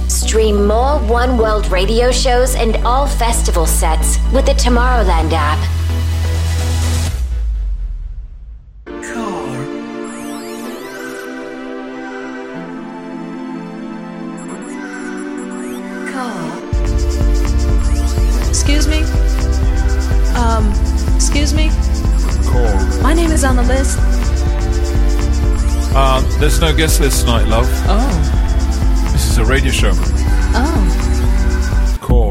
Stream more One World radio shows and all festival sets with the Tomorrowland app. Excuse me? Call. My name is on the list. There's no guest list tonight, love. Oh. This is a radio show. Oh. Call.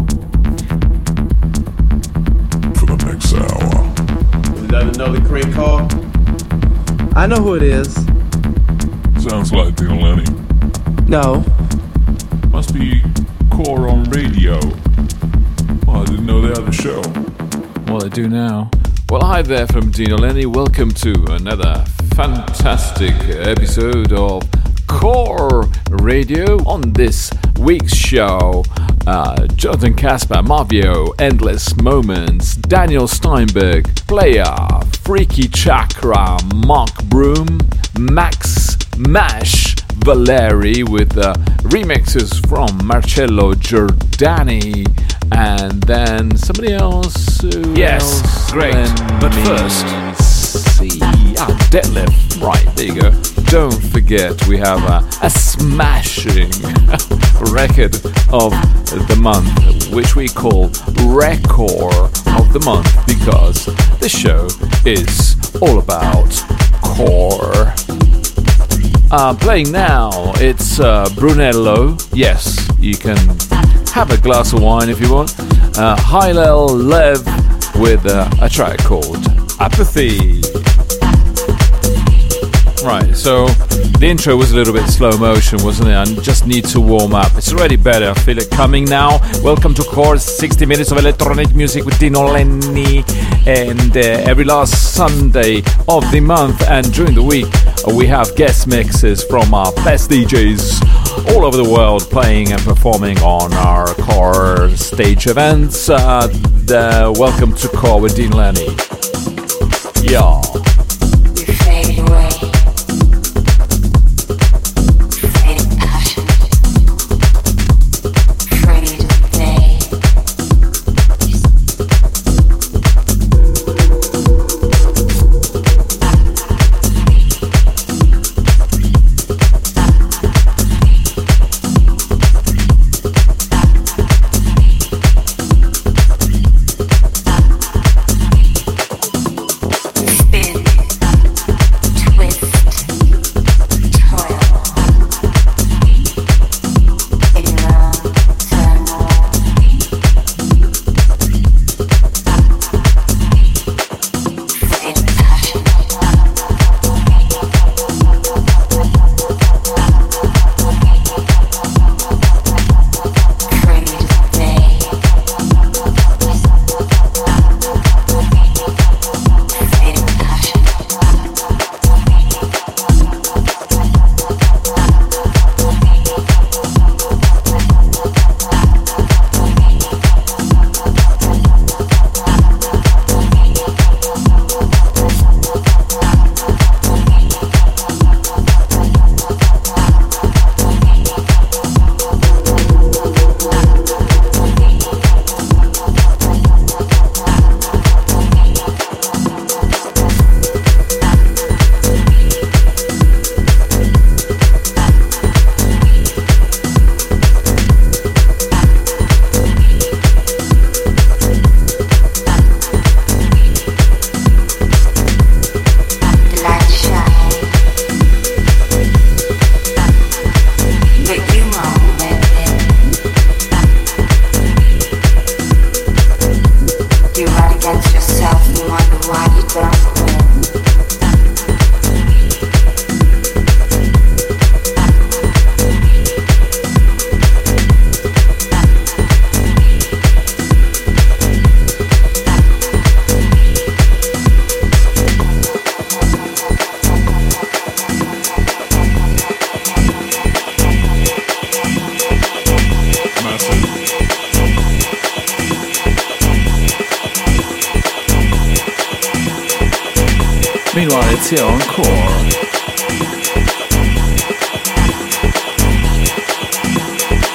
For the next hour. Is that another crank call? I know who it is. Sounds like Dean Lenny. No. Must be Core on radio. Oh, I didn't know they had a show. Well, I do now. Well, hi there from Dino Lenny. Welcome to another fantastic episode of Core Radio. On this week's show, Jonathan Casper, Marvio, Endless Moments, Daniel Steinberg, Player, Freaky Chakra, Mark Broom, Max Mash, Valeri with remixes from Marcello Giordani, and then somebody else. Yes, great. But first, Detlef. Right, there you go. Don't forget, we have a smashing record of the month, which we call Record of the Month, because the show is all about core. Playing now, it's Brunello. Yes, you can have a glass of wine if you want. Hillel Lev with a track called Apathy. Right, so the intro was a little bit slow motion, wasn't it? I just need to warm up. It's already better. I feel it coming now. Welcome to Core, 60 minutes of electronic music with Dino Lenny, and every last Sunday of the month and during the week we have guest mixes from our best DJs all over the world playing and performing on our Core stage events. Welcome to Core with Dino Lenny. Yeah. Meanwhile, it's here on Core.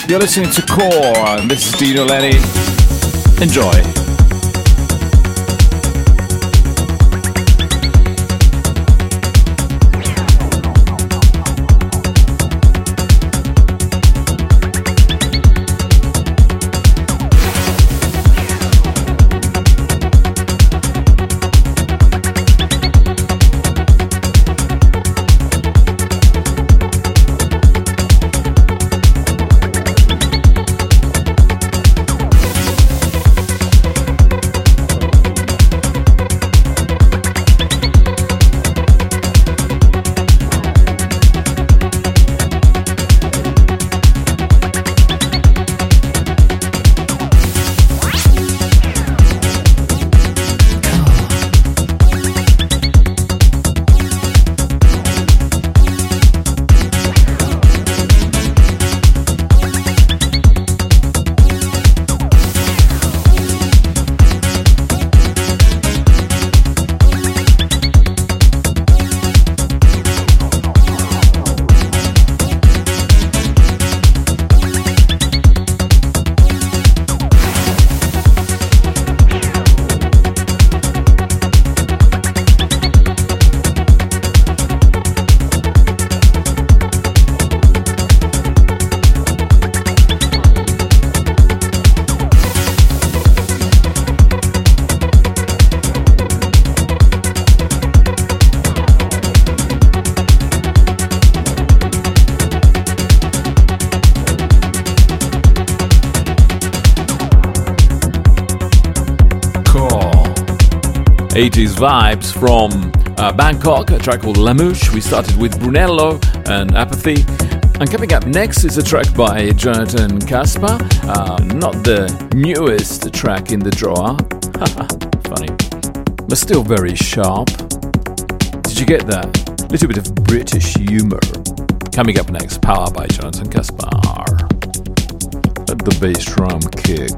You're listening to Core, and this is Dino Lenny. Enjoy. Core. 80s vibes from Bangkok, a track called Lamouche. We started with Brunello and Apathy. And coming up next is a track by Jonathan Caspar. Not the newest track in the drawer. Funny. But still very sharp. Did you get that? Little bit of British humour. Coming up next, Power by Jonathan Caspar. Let the bass drum kick.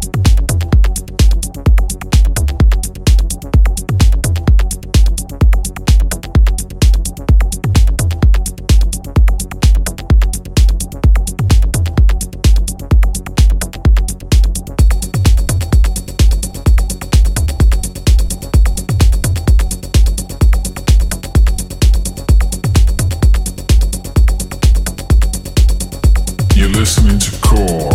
You're listening to Core.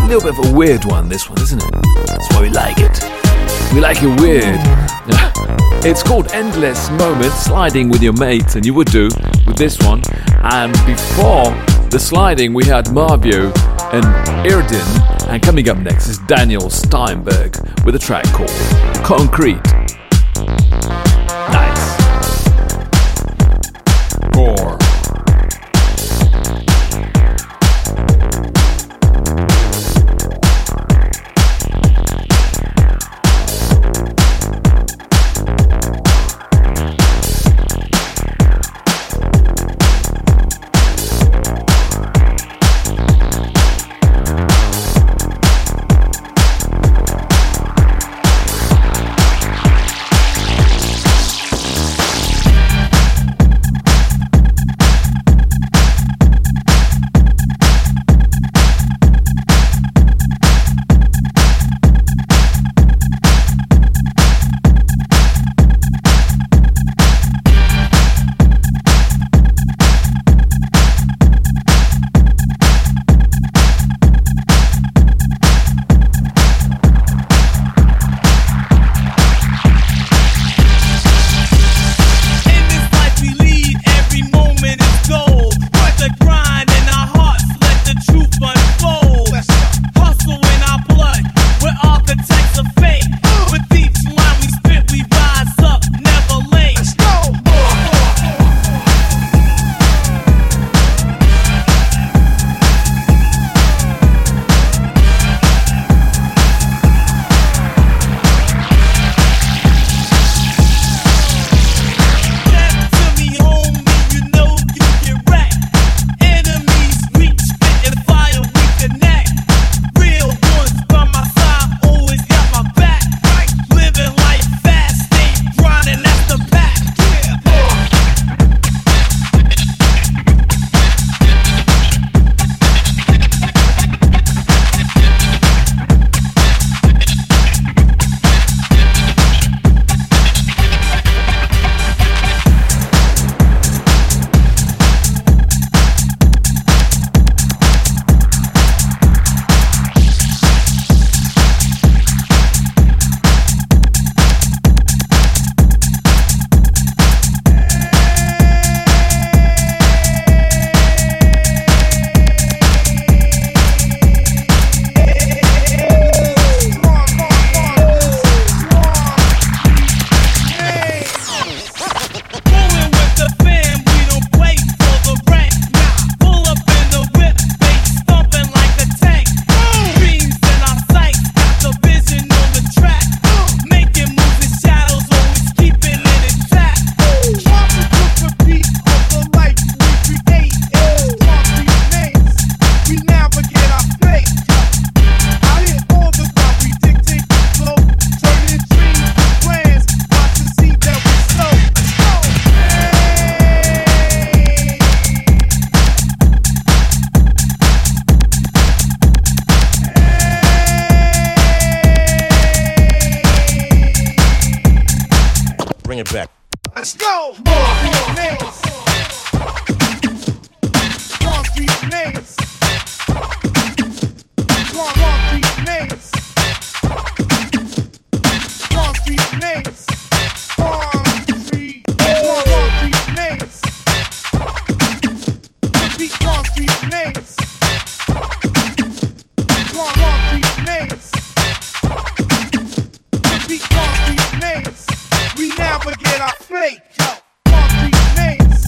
little bit of a weird one, this one, isn't it? That's why we like it. We like it weird. It's called Endless Moments, sliding with your mates, and you would do with this one. And before the sliding, we had Marvio and Irdin. And coming up next is Daniel Steinberg with a track called Concrete. Nice. Core. Let's go! Concrete nails. Concrete nails. Concrete nails. Concrete nails. Concrete nails. Repeat concrete nails. Concrete nails. Repeat concrete nails. We navigate our fate. Concrete nails.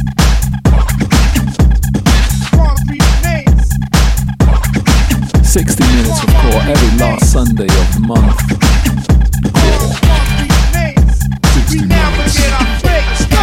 Concrete nails. 60 minutes of core every last Sunday of the month. Concrete nails. We navigate our fate. Let's go.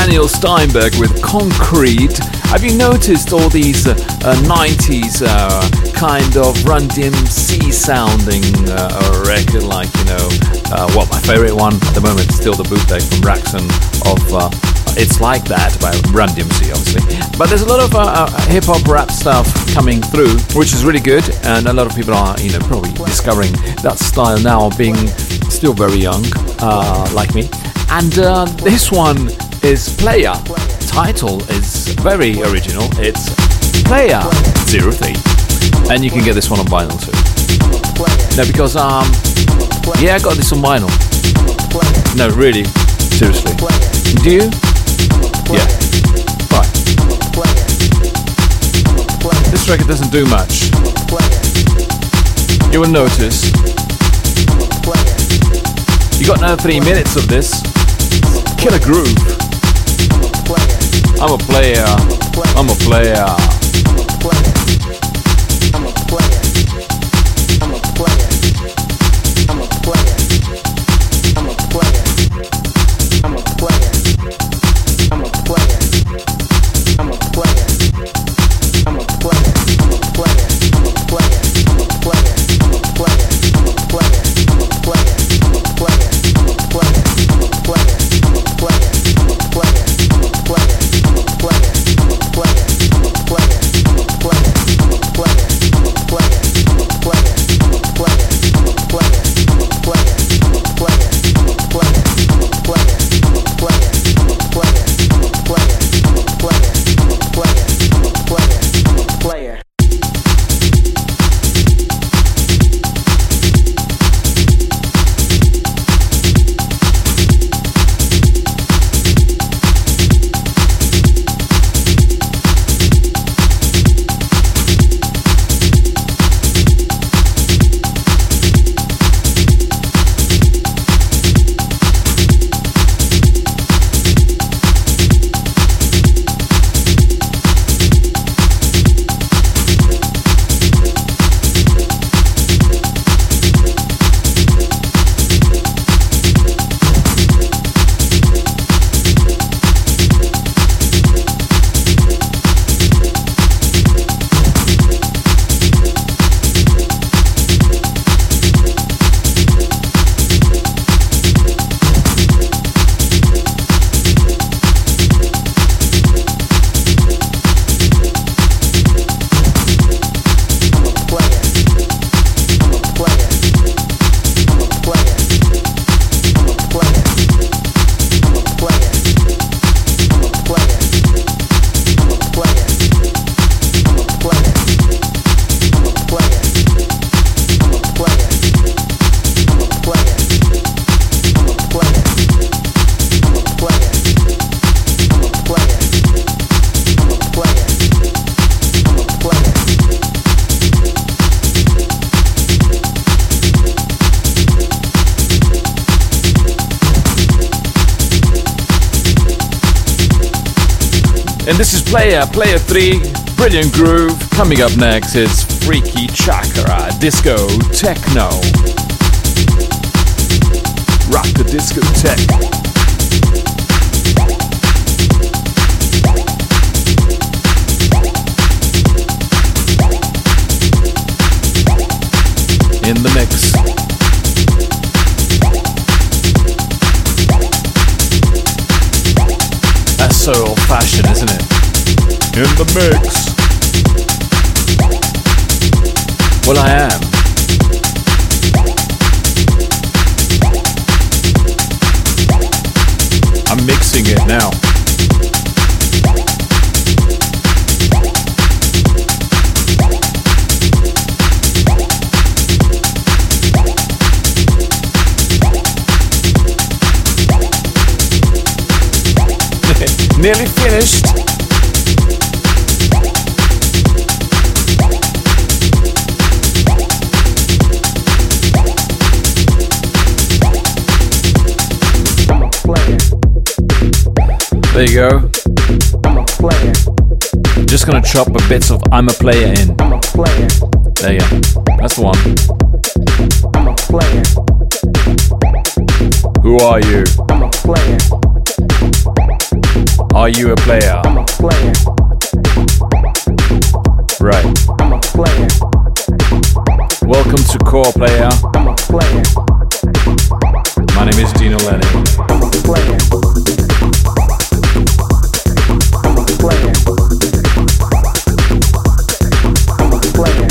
Daniel Steinberg with Concrete. Have you noticed all these 90s kind of Run DMC sounding record, like, you know, my favorite one at the moment is still the bootleg from Raxon of It's Like That by Run DMC, obviously. But there's a lot of hip-hop rap stuff coming through, which is really good, and a lot of people are, you know, probably discovering that style now, being still very young, like me. And this one is Player. Title is very original. It's Player 03, and you can get this one on vinyl too. No, because yeah, I got this on vinyl. No, really, seriously. Do you? Yeah. Right. This record doesn't do much. You will notice. You got another 3 minutes of this. Killer groove. I'm a player. I'm a player. And this is Player 3, brilliant groove. Coming up next, it's Freaky Chakra, disco techno. Rock the discotheque. In the mix. That's so old-fashioned, isn't it? In the mix. Well, I am. I'm mixing it now. Nearly finished. There you go. Just gonna chop a bits of I'm a Player in. There you go. That's the one. Who are you? Are you a player? I'm a player. Right. I'm a player. Welcome to Core Player. I'm a player. My name is Dino Lenny. I'm a player. I'm a player. I'm a player.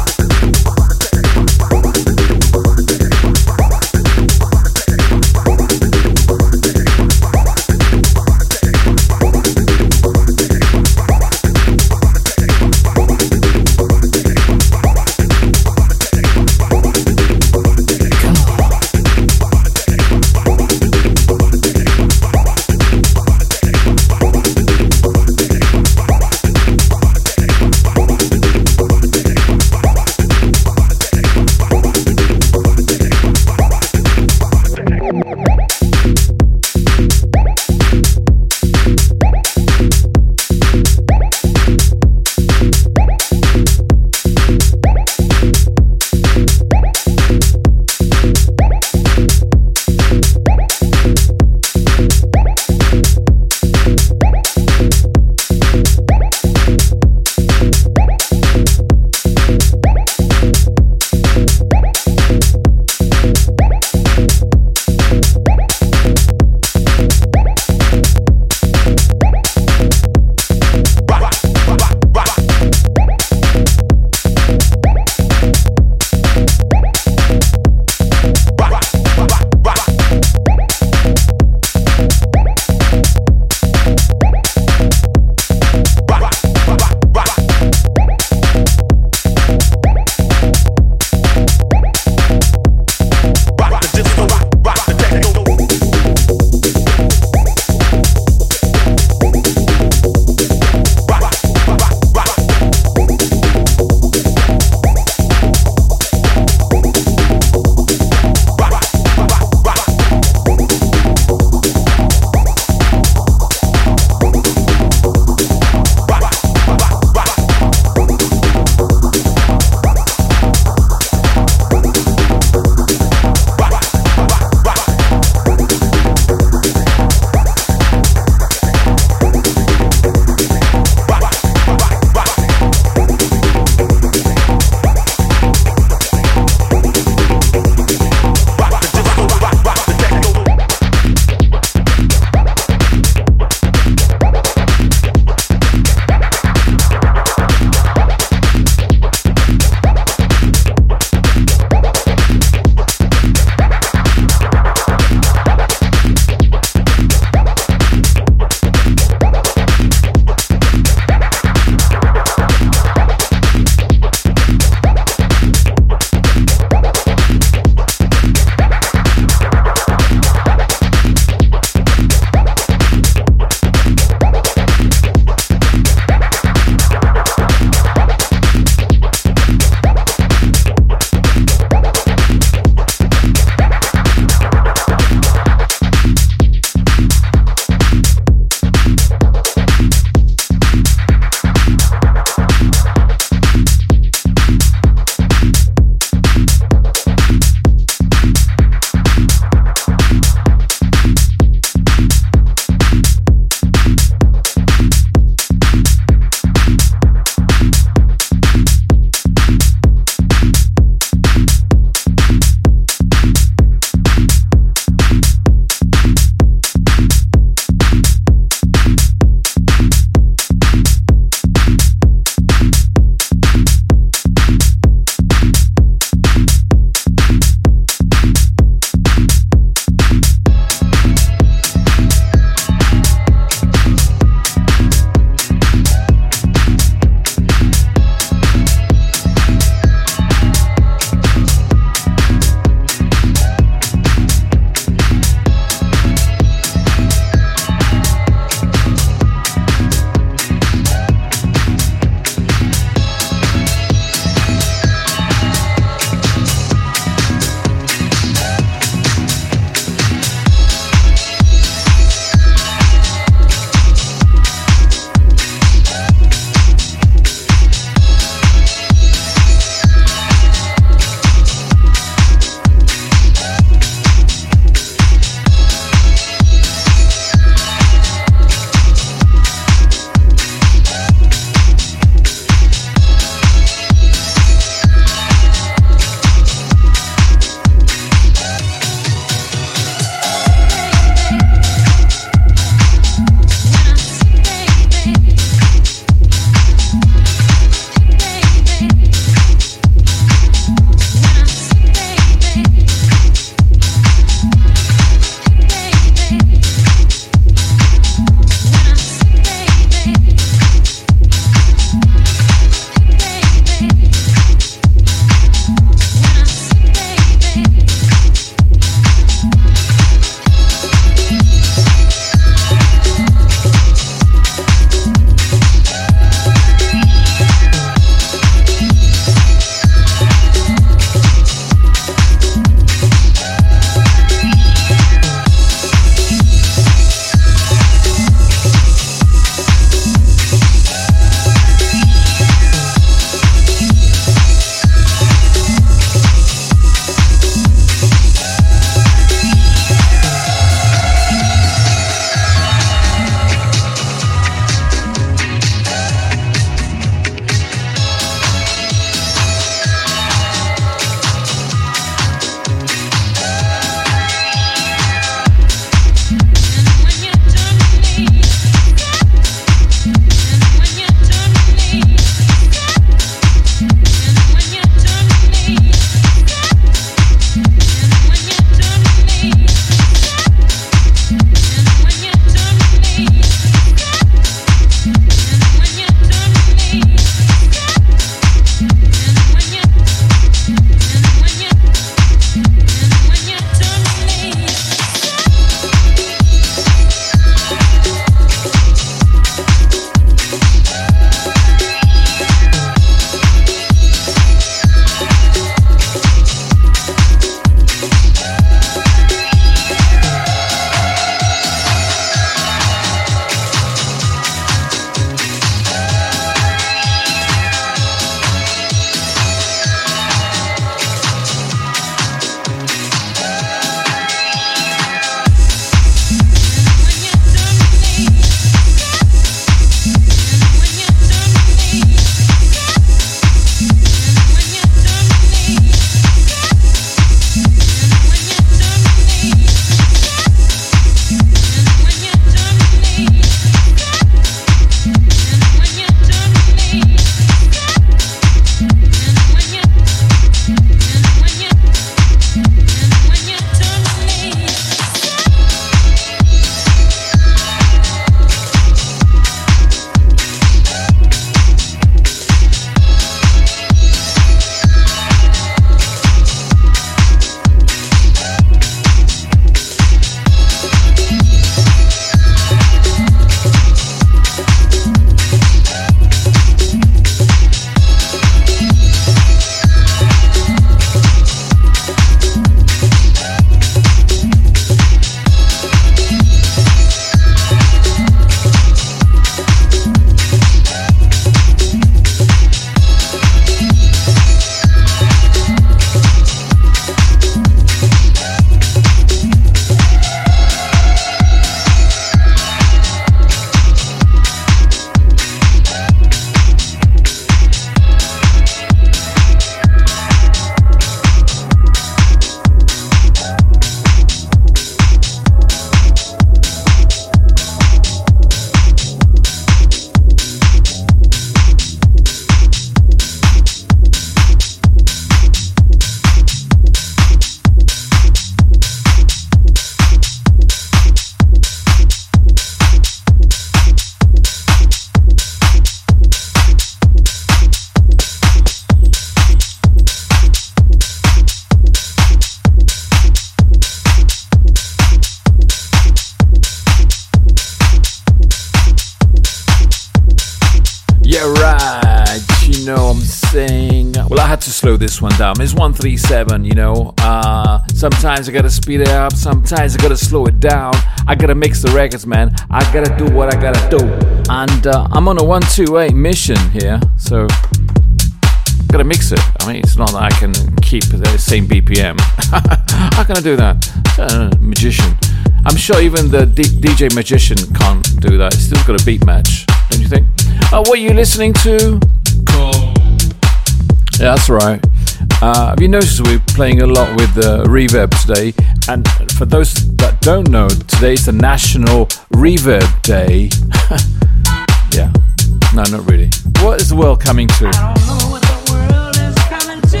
Yeah, right. You know what I'm saying? Well, I had to slow this one down. It's 137, you know. Sometimes I gotta speed it up. Sometimes I gotta slow it down. I gotta mix the records, man. I gotta do what I gotta do. And I'm on a 128 mission here, so gotta mix it. I mean, it's not that I can keep the same BPM. How can I do that? Magician. I'm sure even the DJ magician can't do that. It's still got a beat match, don't you think? What are you listening to? Cool. Yeah, that's right. Have you noticed we're playing a lot with reverb today? And for those that don't know, today's the National Reverb Day. Yeah. No, not really. What is the world coming to? I don't know what the world is coming to.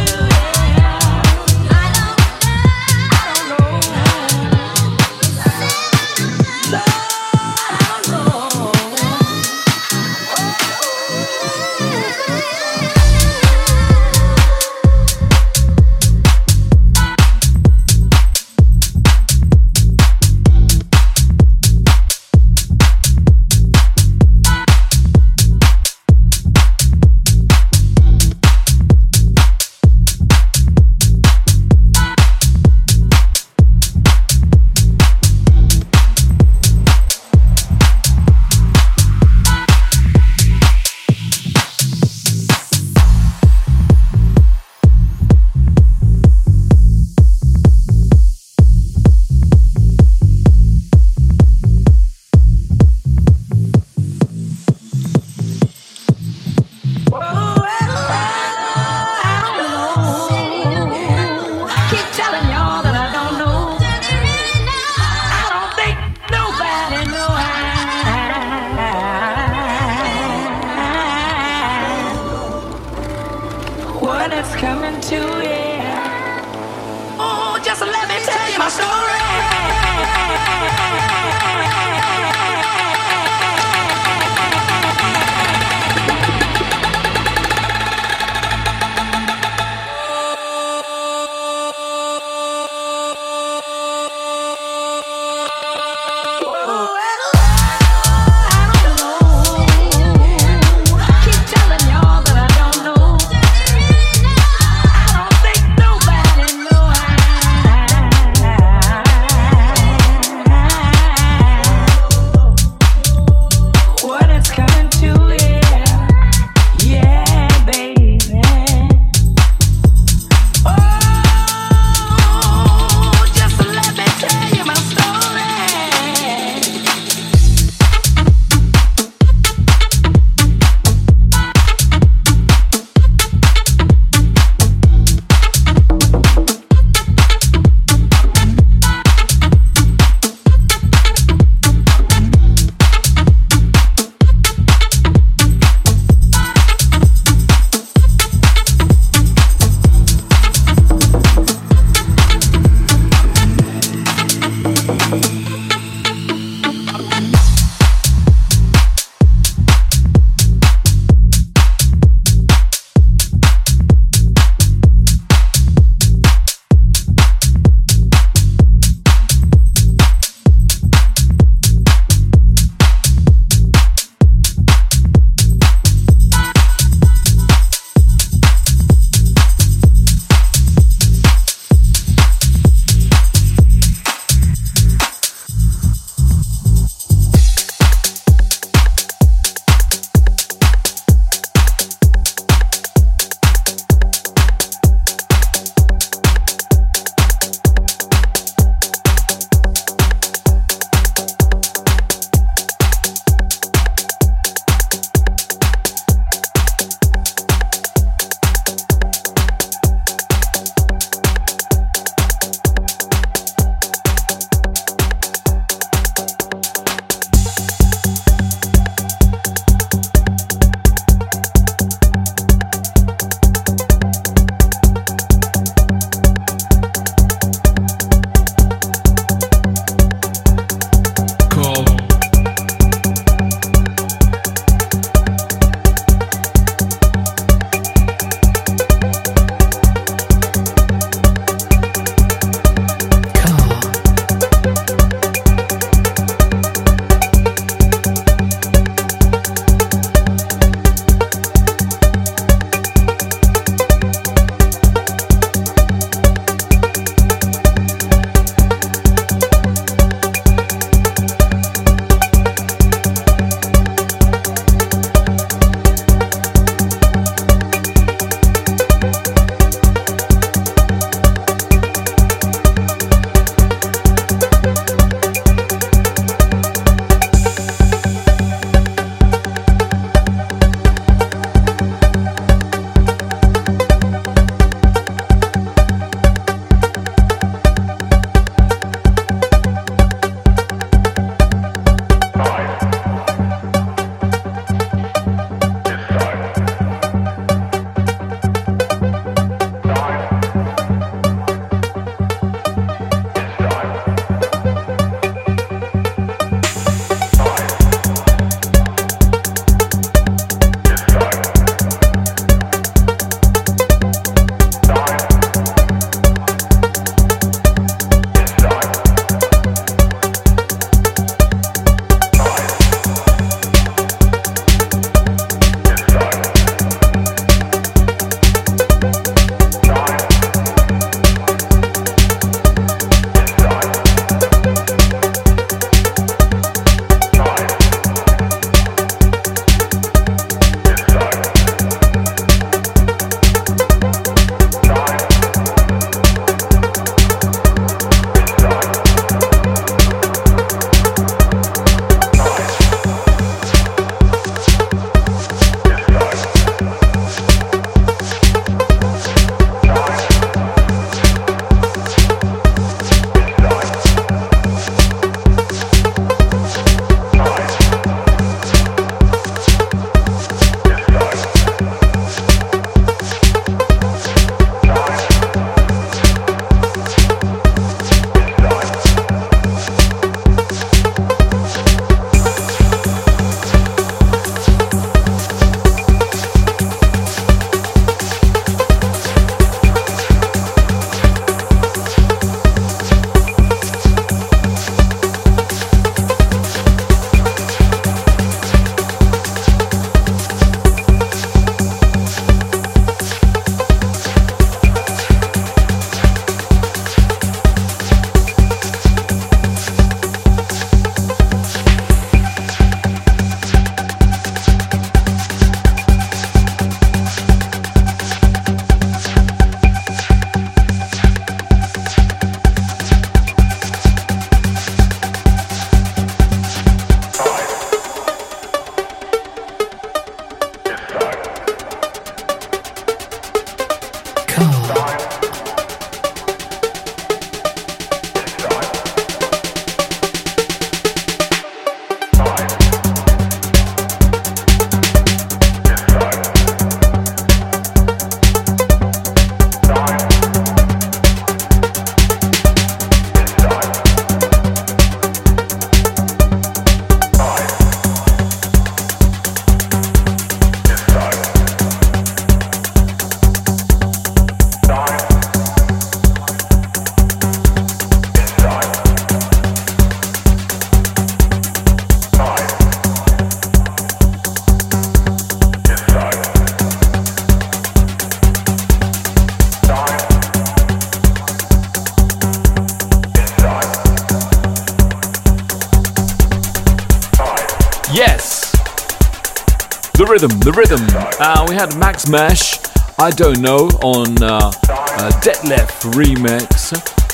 Yes! The rhythm. We had Max Mesh, I Don't Know, on Detlef remix.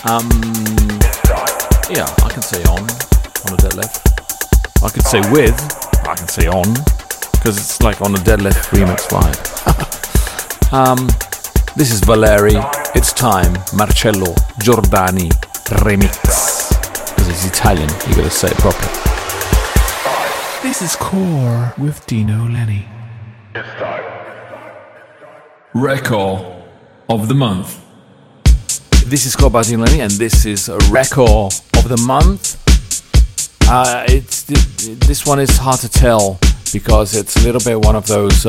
Yeah, I can say on a Detlef. I could say with, I can say on, because it's like on a Detlef remix vibe. This is Valeri, It's Time, Marcello Giordani remix. Because it's Italian, you gotta say it properly. This is Core with Dino Lenny. Record of the month. This is Core by Dino Lenny, and this is a record of the month. This one is hard to tell because it's a little bit one of those.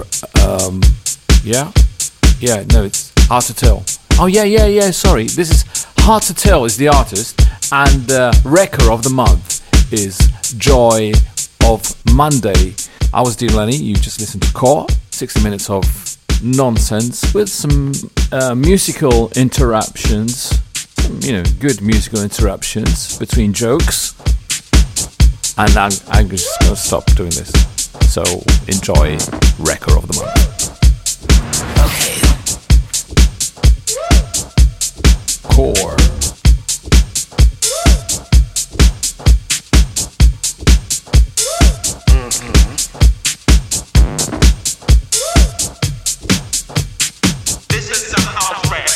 It's hard to tell. Oh yeah. Sorry, this is Hard to Tell is the artist, and the record of the month is Joy of Monday. I was Dino Lenny. You just listened to Core, 60 minutes of nonsense with some musical interruptions. Good musical interruptions between jokes. And I'm just going to stop doing this. So enjoy record of the month. Okay. Core. This is some house rap.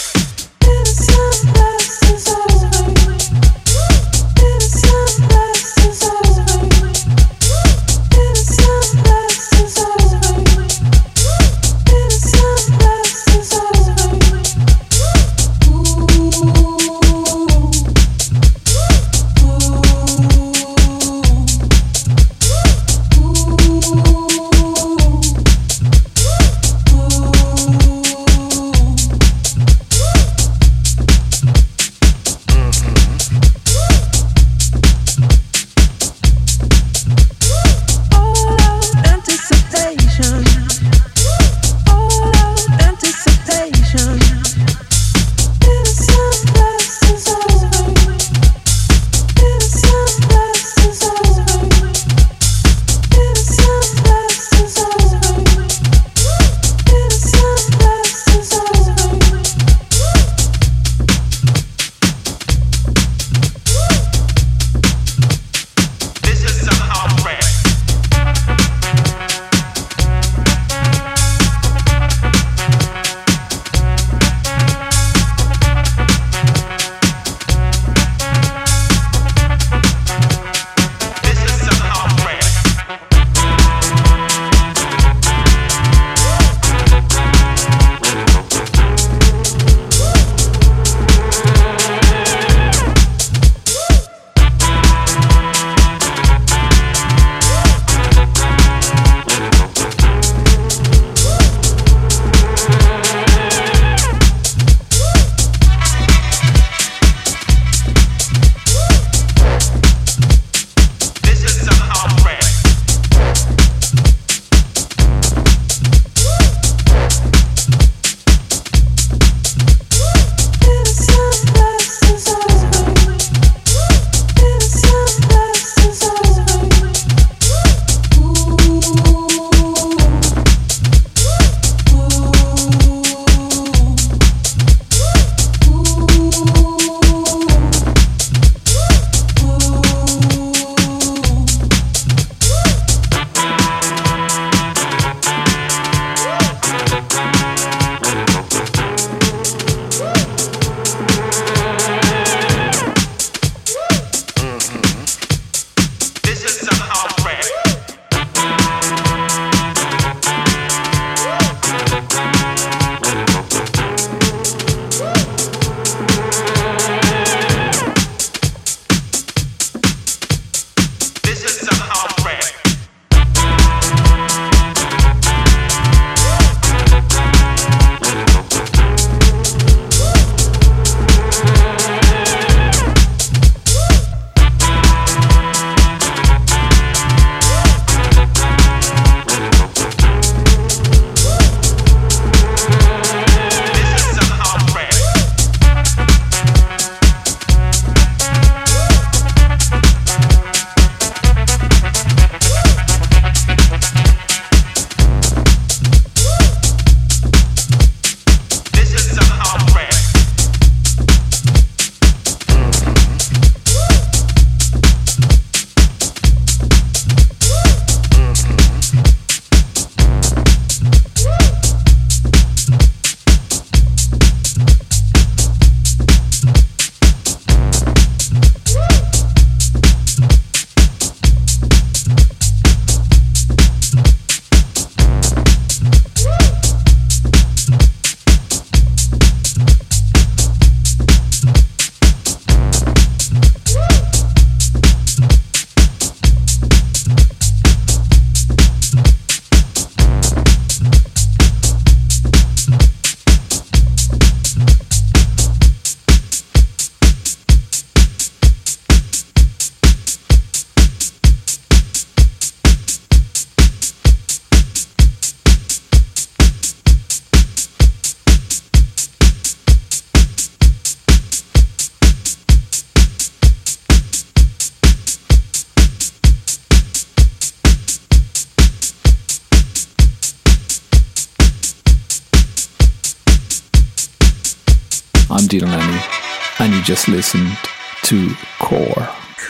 I'm Dino Lenny, and you just listened to Core.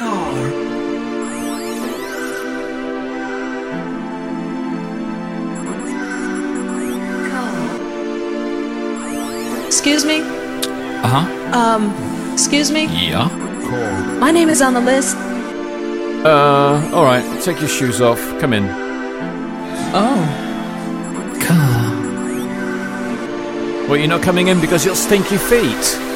Excuse me? Excuse me? Yeah? My name is on the list. Alright, take your shoes off. Come in. Oh. Well, you're not coming in because you'll stink your feet.